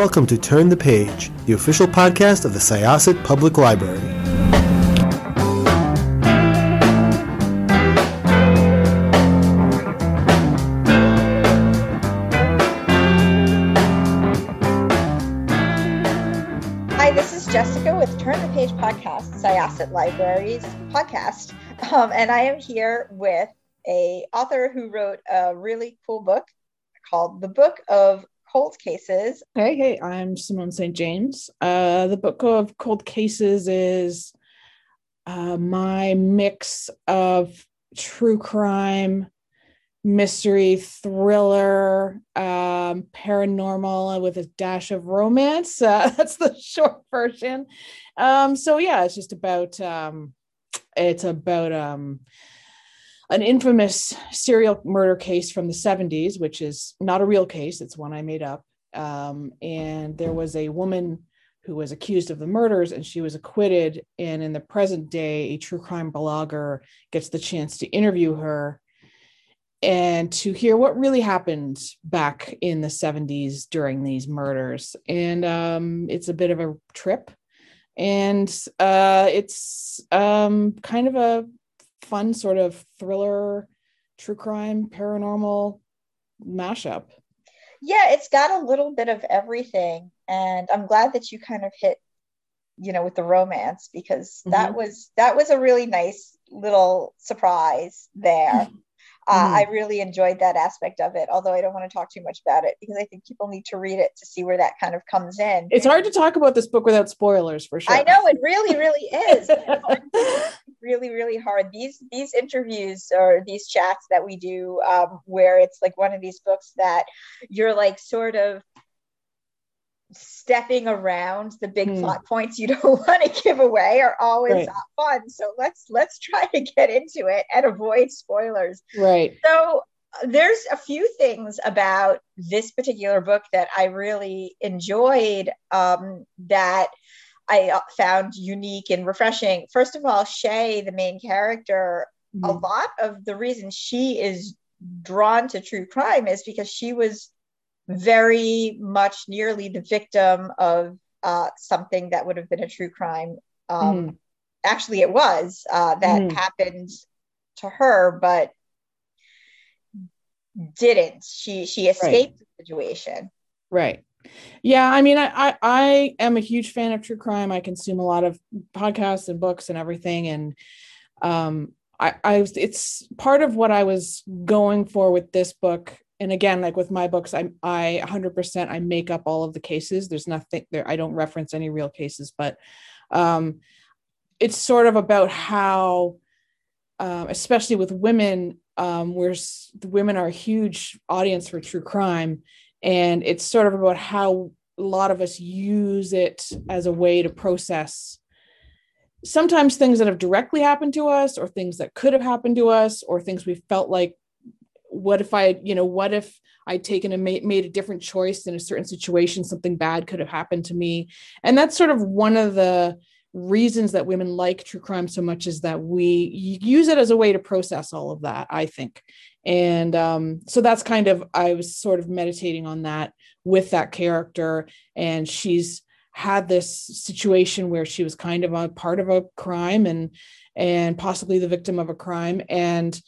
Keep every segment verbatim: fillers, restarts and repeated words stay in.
welcome to Turn the Page, the official podcast of the Syosset Public Library. Hi, this is Jessica with Turn the Page podcast, Syosset Library's podcast, um, and I am here with a author who wrote a really cool book called The Book of Cold Cases. Hey, hey, I'm Simone Saint James. Uh, the Book of Cold Cases is uh, my mix of true crime, mystery, thriller, um, paranormal with a dash of romance. Uh, that's the short version. Um, so yeah, it's just about, um, it's about um, an infamous serial murder case from the seventies, which is not a real case. It's one I made up. Um, and there was a woman who was accused of the murders and she was acquitted. And in the present day, a true crime blogger gets the chance to interview her and to hear what really happened back in the seventies during these murders. And um, it's a bit of a trip. And uh, it's um, kind of a fun sort of thriller, true crime, paranormal mashup. Yeah, it's got a little bit of everything. And I'm glad that you kind of hit, you know, with the romance, because that mm-hmm. was that was a really nice little surprise there. Uh, mm. I really enjoyed that aspect of it, although I don't want to talk too much about it because I think people need to read it to see where that kind of comes in. It's hard to talk about this book without spoilers, for sure. I know, it really, really is. really, really hard. These these interviews or these chats that we do um, where it's like one of these books that you're like sort of stepping around the big hmm. plot points you don't want to give away are always right. fun. So let's let's try to get into it and avoid spoilers. Right. So there's a few things about this particular book that I really enjoyed um, that I found unique and refreshing. First of all, Shay, the main character, mm-hmm. a lot of the reason she is drawn to true crime is because she was very much nearly the victim of uh, something that would have been a true crime. Um, mm-hmm. Actually, it was uh, that mm-hmm. happened to her, but didn't. She she escaped right. the situation. Right. Yeah, I mean, I, I I am a huge fan of true crime. I consume a lot of podcasts and books and everything, and um, I, I it's part of what I was going for with this book. And again, like with my books, I I one hundred percent I make up all of the cases. There's nothing there. I don't reference any real cases, but um, it's sort of about how, um, especially with women, um, where the women are a huge audience for true crime. And it's sort of about how a lot of us use it as a way to process sometimes things that have directly happened to us or things that could have happened to us or things we felt like, what if I, you know, what if I'd taken and made, made a different choice in a certain situation, something bad could have happened to me. And that's sort of one of the reasons that women like true crime so much is that we use it as a way to process all of that, I think. And um, so that's kind of, I was sort of meditating on that with that character. And she's had this situation where she was kind of a part of a crime and, and possibly the victim of a crime. And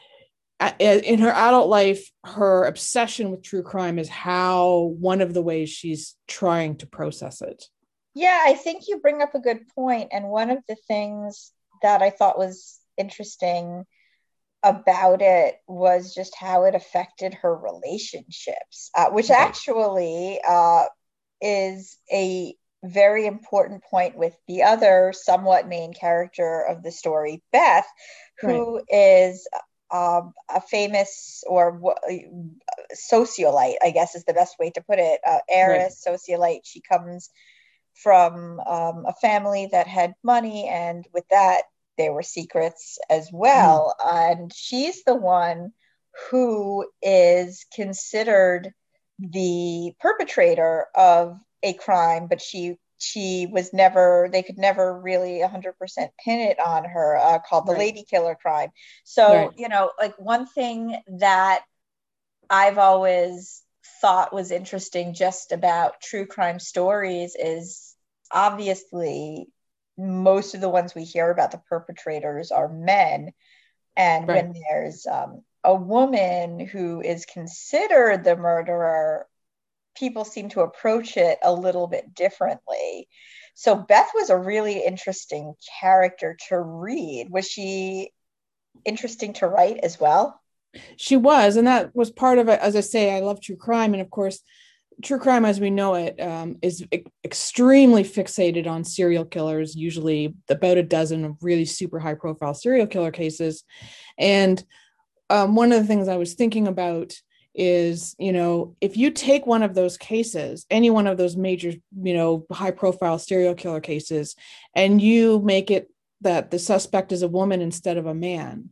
in her adult life, her obsession with true crime is how one of the ways she's trying to process it. Yeah, I think you bring up a good point. And one of the things that I thought was interesting about it was just how it affected her relationships, uh, which right. actually uh, is a very important point with the other somewhat main character of the story, Beth, who right. is um, a famous or w- socialite, I guess is the best way to put it, uh, heiress, right. socialite. She comes from um, a family that had money, and with that, there were secrets as well. Mm. And she's the one who is considered the perpetrator of a crime, but she she was never, they could never really one hundred percent pin it on her, uh, called the right. lady killer crime. So, right. you know, like one thing that I've always thought was interesting just about true crime stories is obviously most of the ones we hear about the perpetrators are men. And Right. when there's um, a woman who is considered the murderer, people seem to approach it a little bit differently. So Beth was a really interesting character to read. Was she interesting to write as well? She was, and that was part of it. As I say, I love true crime, and of course, true crime as we know it um, is e- extremely fixated on serial killers, usually about a dozen of really super high profile serial killer cases. And um, one of the things I was thinking about is, you know, if you take one of those cases, any one of those major, you know, high profile serial killer cases, and you make it that the suspect is a woman instead of a man,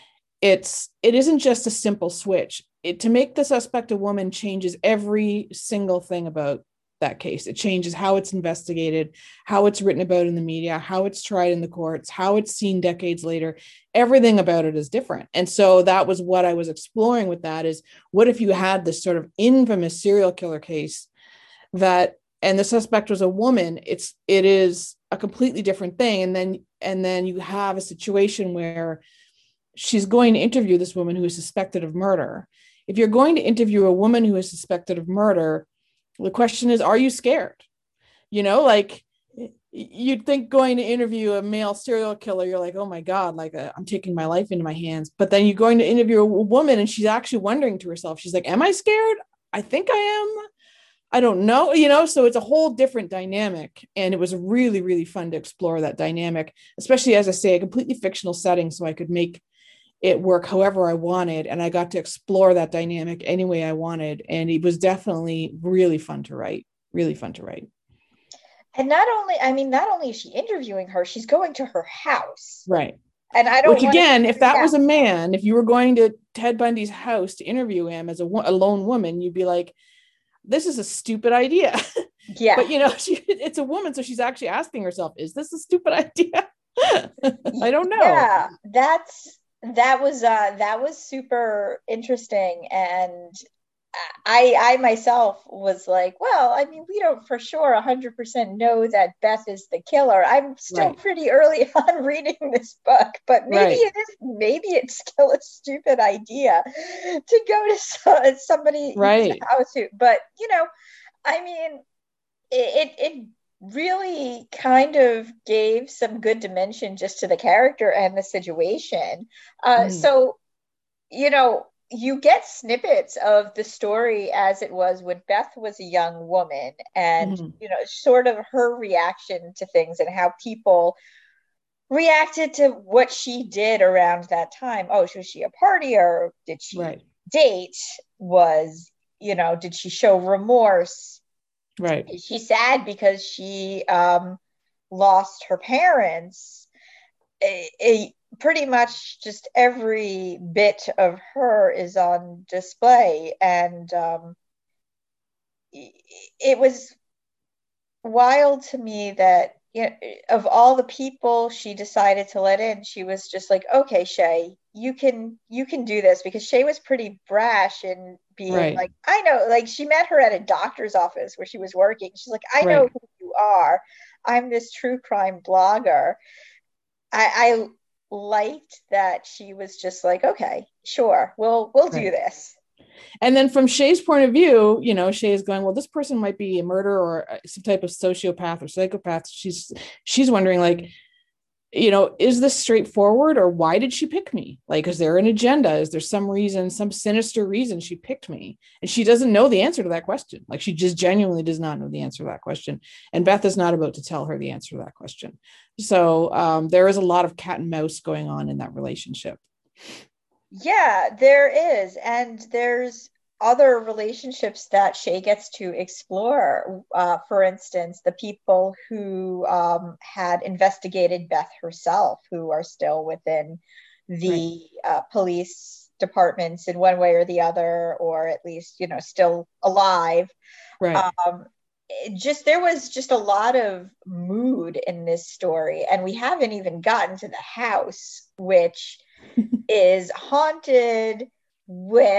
it's it isn't just a simple switch. It, to make the suspect a woman changes every single thing about that case. It changes how it's investigated, how it's written about in the media, how it's tried in the courts, how it's seen decades later. Everything about it is different. And so that was what I was exploring with that is, what if you had this sort of infamous serial killer case that, and the suspect was a woman? It's it is a completely different thing. And then and then you have a situation where she's going to interview this woman who is suspected of murder. If you're going to interview a woman who is suspected of murder, the question is, are you scared? You know, like you'd think going to interview a male serial killer, you're like, oh my God, like uh, I'm taking my life into my hands. But then you're going to interview a woman and she's actually wondering to herself, she's like, am I scared? I think I am. I don't know, you know, so it's a whole different dynamic. And it was really, really fun to explore that dynamic, especially, as I say, a completely fictional setting. So I could make it work however I wanted. And I got to explore that dynamic any way I wanted. And it was definitely really fun to write, really fun to write. And not only, I mean, not only is she interviewing her, she's going to her house. Right. And I don't Which again, to, if that yeah. was a man, if you were going to Ted Bundy's house to interview him as a, a lone woman, you'd be like, this is a stupid idea. Yeah. But, you know, she, it's a woman. So she's actually asking herself, is this a stupid idea? I don't know. Yeah, that's, that was, uh, that was super interesting. And I, I myself was like, well, I mean, we don't for sure one hundred percent know that Beth is the killer. I'm still Right. pretty early on reading this book, but maybe Right. it is, maybe it's still a stupid idea to go to so, somebody Right. house who, but you know, I mean, it, it really kind of gave some good dimension just to the character and the situation. Uh, Mm. So, you know, you get snippets of the story as it was when Beth was a young woman, and Mhm. you know, sort of her reaction to things and how people reacted to what she did around that time. Oh, was she a partier? Did she Right. date? Was, you know, did she show remorse? Right. Is she sad because she um, lost her parents? A, a, pretty much just every bit of her is on display. And um, it was wild to me that, you know, of all the people she decided to let in, she was just like, okay, Shay, you can you can do this, because Shay was pretty brash in being Right. like, I know, like she met her at a doctor's office where she was working. She's like, I know Right. who you are. I'm this true crime blogger. I, I liked that she was just like, okay, sure, we'll we'll do Right. this. And then from Shay's point of view, you know, Shay is going, well, this person might be a murderer or some type of sociopath or psychopath. She's she's wondering, like, you know, is this straightforward, or why did she pick me? Like, is there an agenda? Is there some reason, some sinister reason she picked me? And she doesn't know the answer to that question. Like, she just genuinely does not know the answer to that question. And Beth is not about to tell her the answer to that question. So um, there is a lot of cat and mouse going on in that relationship. Yeah, there is. And there's other relationships that Shay gets to explore. Uh, for instance, the people who um, had investigated Beth herself, who are still within the right. uh, police departments in one way or the other, or at least, you know, still alive. Right. Um, just there was just a lot of mood in this story, and we haven't even gotten to the house, which is haunted with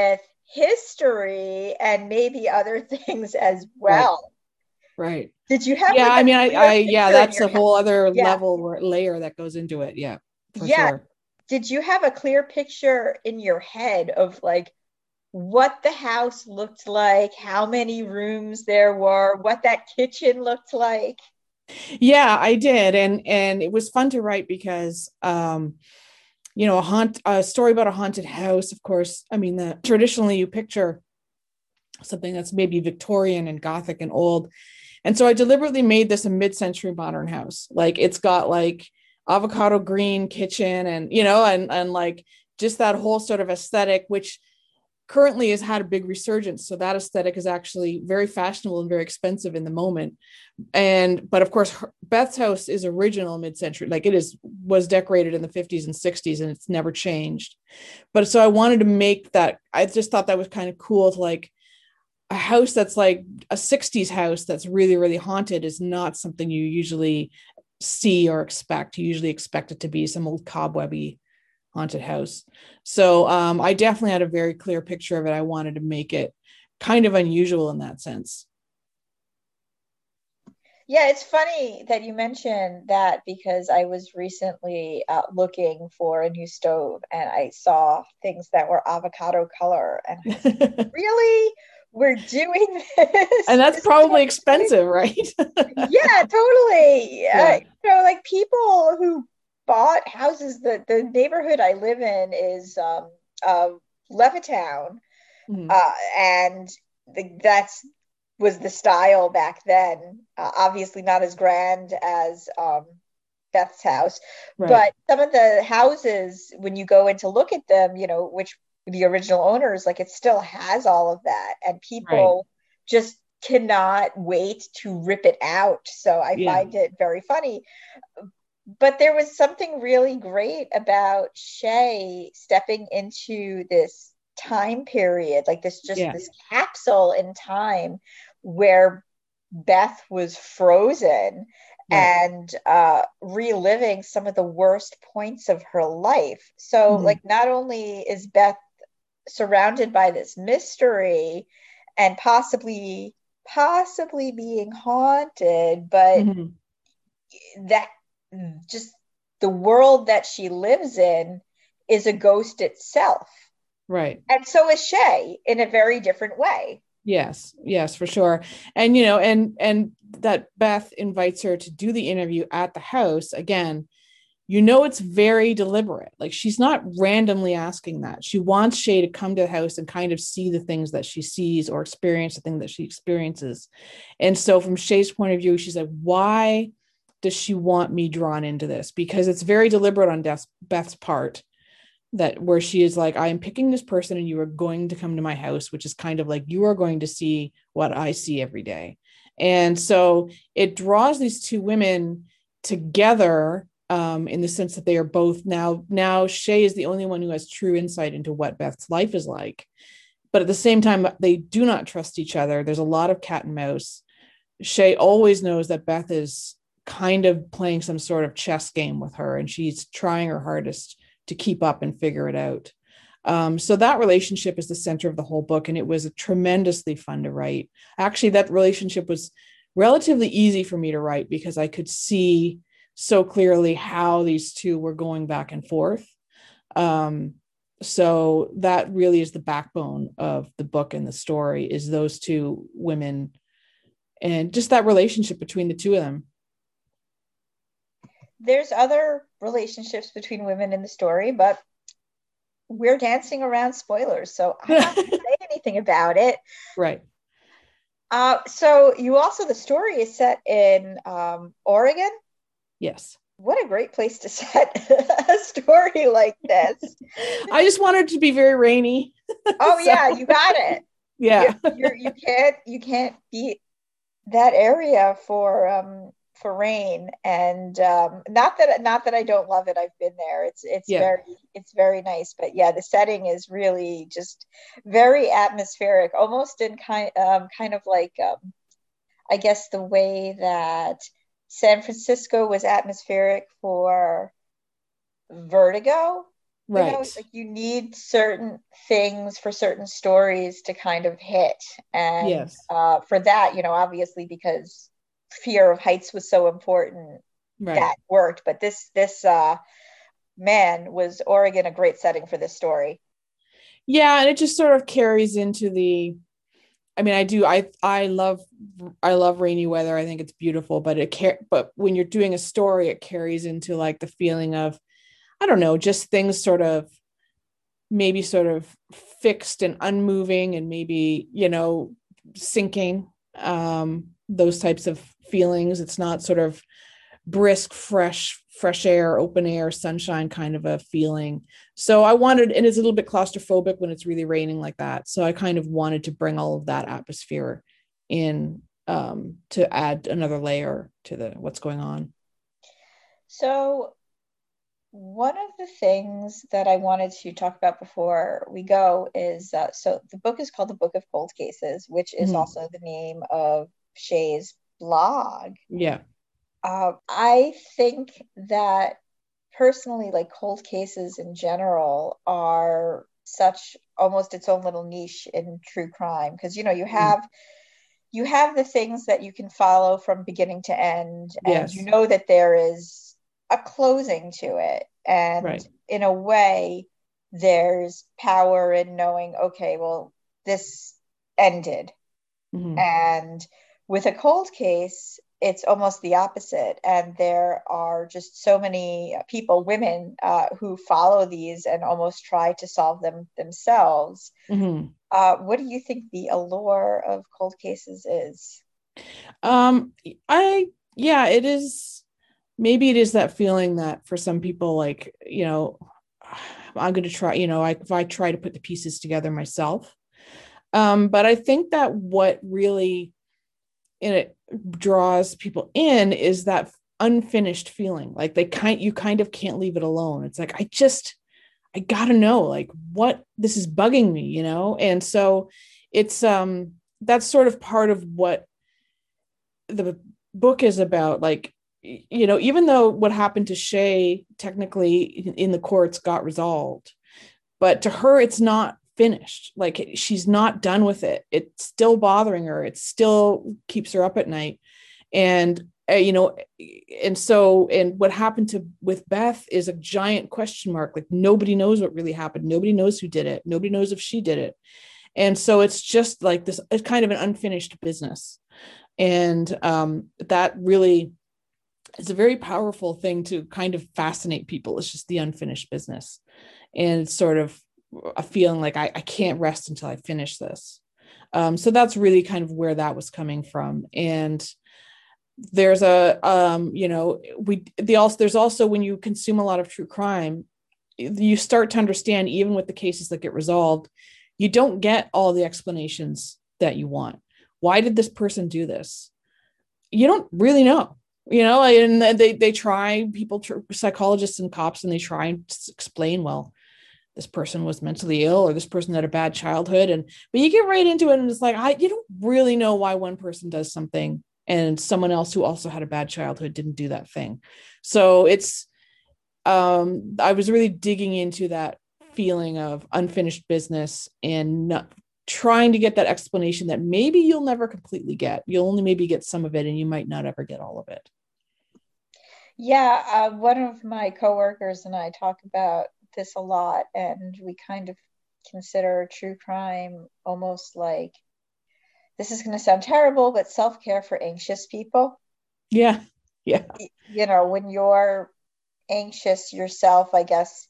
history and maybe other things as Right. well. Right. Did you have Yeah, like I a mean, I, clear I, yeah, picture in that's your a head? whole other Yeah. level or layer that goes into it. Yeah, for Yeah. sure. Did you have a clear picture in your head of like what the house looked like, how many rooms there were, what that kitchen looked like? Yeah, I did. And, and it was fun to write because, um, you know, a haunt, a story about a haunted house, of course. I mean, the traditionally you picture something that's maybe Victorian and Gothic and old. And so I deliberately made this a mid-century modern house. Like it's got like avocado green kitchen and, you know, and, and like just that whole sort of aesthetic, which currently has had a big resurgence. So that aesthetic is actually very fashionable and very expensive in the moment. And, but of course, Beth's house is original mid-century. Like it is, was decorated in the fifties and sixties and it's never changed. But so I wanted to make that, I just thought that was kind of cool to like, a house that's like a sixties house that's really, really haunted is not something you usually see or expect. You usually expect it to be some old cobwebby haunted house. So um, I definitely had a very clear picture of it. I wanted to make it kind of unusual in that sense. Yeah, it's funny that you mentioned that because I was recently uh, looking for a new stove and I saw things that were avocado color and I was like, really? We're doing And this? that's This is probably what we're doing? expensive, right? Yeah, totally. Uh, Yeah. you know, like people who bought houses, the, the neighborhood I live in is um, uh, Levittown. Mhm. Uh, and the, that's was the style back then. Uh, obviously, not as grand as um, Beth's house, Right. but some of the houses, when you go in to look at them, you know, which the original owners, like it still has all of that, and Right. people just cannot wait to rip it out. So I Yeah. find it very funny. But there was something really great about Shay stepping into this time period, like this just Yeah. this capsule in time where Beth was frozen Right. and uh, reliving some of the worst points of her life. So, Mhm. like, not only is Beth surrounded by this mystery and possibly, possibly being haunted, but Mhm. that just the world that she lives in is a ghost itself. Right. And so is Shay in a very different way. Yes, yes, for sure. And you know, and and that Beth invites her to do the interview at the house again. You know, it's very deliberate. Like she's not randomly asking that. She wants Shay to come to the house and kind of see the things that she sees or experience the thing that she experiences. And so, from Shay's point of view, she's like, "Why does she want me drawn into this?" Because it's very deliberate on Beth's, Beth's part that where she is like, I am picking this person and you are going to come to my house, which is kind of like you are going to see what I see every day. And so it draws these two women together um, in the sense that they are both now, now Shay is the only one who has true insight into what Beth's life is like. But at the same time, they do not trust each other. There's a lot of cat and mouse. Shay always knows that Beth is kind of playing some sort of chess game with her, and she's trying her hardest to keep up and figure it out. Um, so that relationship is the center of the whole book, and it was tremendously fun to write. Actually, that relationship was relatively easy for me to write because I could see so clearly how these two were going back and forth. Um, so that really is the backbone of the book and the story is those two women and just that relationship between the two of them. There's other relationships between women in the story, but we're dancing around spoilers, so I'm not going to say anything about it. Right. Uh, so you also, the story is set in um, Oregon. Yes. What a great place to set a story like this. I just wanted it to be very rainy. Oh So, yeah, you got it. yeah. You, you're, you can't you can't beat that area for um for rain, and um not that not that I don't love it. I've been there. It's it's Yeah. very it's very nice, but yeah, the setting is really just very atmospheric, almost in kind um kind of like um I guess the way that San Francisco was atmospheric for Vertigo. you know, Right. like you need certain things for certain stories to kind of hit. And Yes. uh, for that, you know, obviously because fear of heights was so important, Right. that worked. But this, this, uh, man, was Oregon a great setting for this story? Yeah, and it just sort of carries into the I mean, I do I I love I love rainy weather. I think it's beautiful, but it care but when you're doing a story, it carries into like the feeling of, I don't know, just things sort of maybe sort of fixed and unmoving and maybe, you know, sinking, um those types of feelings. It's not sort of brisk, fresh, fresh air, open air, sunshine kind of a feeling. So I wanted, and it's a little bit claustrophobic when it's really raining like that. So I kind of wanted to bring all of that atmosphere in, um, to add another layer to the what's going on. So one of the things that I wanted to talk about before we go is uh, so the book is called The Book of Cold Cases, which is Mhm. also the name of Shay's blog. Yeah. Uh, I think that personally, like cold cases in general are such almost its own little niche in true crime because you know you Mhm. have you have the things that you can follow from beginning to end, and you Yes. know that there is a closing to it. And Right. in a way, there's power in knowing, okay, well, this ended. Mhm. And with a cold case, it's almost the opposite. And there are just so many people, women, uh, who follow these and almost try to solve them themselves. Mhm. Uh, what do you think the allure of cold cases is? Um, I yeah, it is, maybe it is that feeling that for some people, like, you know, I'm going to try, you know, I, if I try to put the pieces together myself. Um, but I think that what really in it draws people in is that unfinished feeling. Like they kind, you kind of can't leave it alone. It's like, I just, I gotta know, like, what this is bugging me, you know? And so it's, um, that's sort of part of what the book is about. Like, you know, even though what happened to Shay technically in the courts got resolved, but to her it's not finished. Like she's not done with it. It's still bothering her. It still keeps her up at night. And uh, you know, and so, and what happened to with Beth is a giant question mark. Like nobody knows what really happened. Nobody knows who did it. Nobody knows if she did it. And so it's just like this, it's kind of an unfinished business. And um, that really is a very powerful thing to kind of fascinate people. It's just the unfinished business. And it's sort of a feeling like I, I can't rest until I finish this. Um, so that's really kind of where that was coming from. And there's a, um, you know, we, the also, there's also when you consume a lot of true crime, you start to understand, even with the cases that get resolved, you don't get all the explanations that you want. Why did this person do this? You don't really know, you know, and they, they try, people, psychologists and cops, and they try and explain, well, this person was mentally ill or this person had a bad childhood. And, but you get right into it and it's like, I, you don't really know why one person does something and someone else who also had a bad childhood didn't do that thing. So it's, um, I was really digging into that feeling of unfinished business and not, trying to get that explanation that maybe you'll never completely get. You'll only maybe get some of it and you might not ever get all of it. Yeah, uh, one of my coworkers and I talk about this a lot, and we kind of consider true crime almost like, this is going to sound terrible, but self-care for anxious people. Yeah. Yeah. Y- You know, when you're anxious yourself, I guess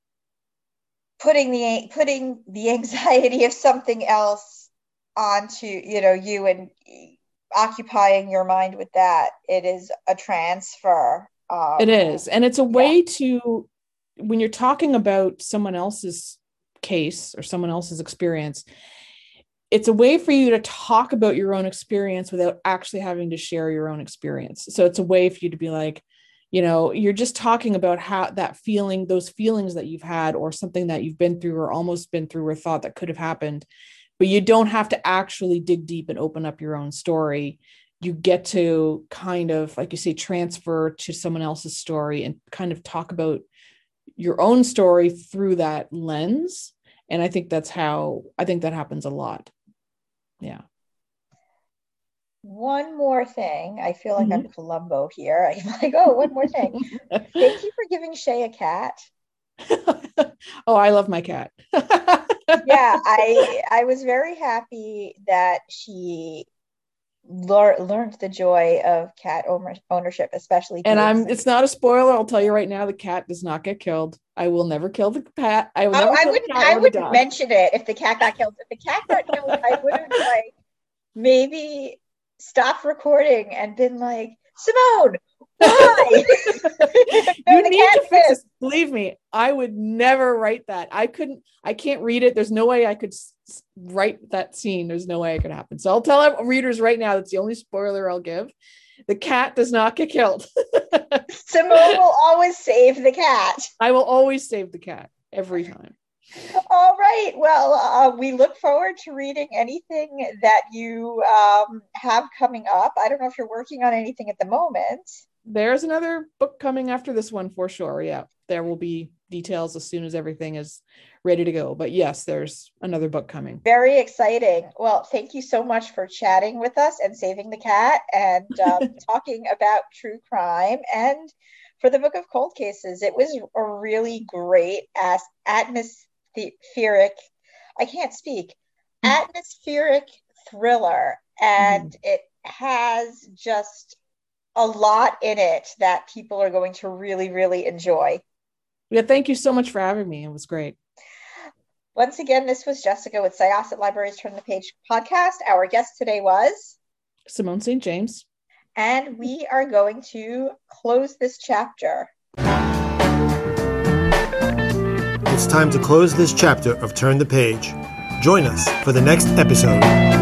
putting the putting the anxiety of something else onto, you know, you, and occupying your mind with that, it is a transfer. It Um, is. And it's a yeah. way to, when you're talking about someone else's case or someone else's experience, it's a way for you to talk about your own experience without actually having to share your own experience. So it's a way for you to be like, you know, you're just talking about how that feeling, those feelings that you've had, or something that you've been through or almost been through or thought that could have happened, but you don't have to actually dig deep and open up your own story. You get to kind of, like you say, transfer to someone else's story and kind of talk about your own story through that lens. And I think that's how, I think that happens a lot. Yeah. One more thing. I feel like mm-hmm. I'm Columbo here. I'm like, oh, one more thing. Thank you for giving Shay a cat. Oh, I love my cat. Yeah, I I was very happy that she lear- learned the joy of cat ownership, especially. And I'm it's not a spoiler. I'll tell you right now, the cat does not get killed. I will never kill the cat. I will oh, never I kill would the cat I or would the dog. mention it if the cat got killed. If the cat got killed, I would have like maybe stopped recording and been like, Simone, why? No, you need to fix this. Believe me, I would never write that. I couldn't, I can't read it. There's no way I could s- write that scene. There's no way it could happen. So I'll tell readers right now, that's the only spoiler I'll give. The cat does not get killed. Simone will always save the cat. I will always save the cat every time. All right. Well, uh, we look forward to reading anything that you um, have coming up. I don't know if you're working on anything at the moment. There's another book coming after this one for sure. Yeah, there will be details as soon as everything is ready to go. But yes, there's another book coming. Very exciting. Well, thank you so much for chatting with us and saving the cat and um, talking about true crime. And for the Book of Cold Cases, it was a really great as atmospheric, I can't speak, atmospheric thriller. And mm-hmm. it has just a lot in it that people are going to really, really enjoy. Yeah, thank you so much for having me. It was great. Once again, this was Jessica with Syosset Libraries Turn the Page podcast. Our guest today was Simone Saint James. And we are going to close this chapter. It's time to close this chapter of Turn the Page. Join us for the next episode.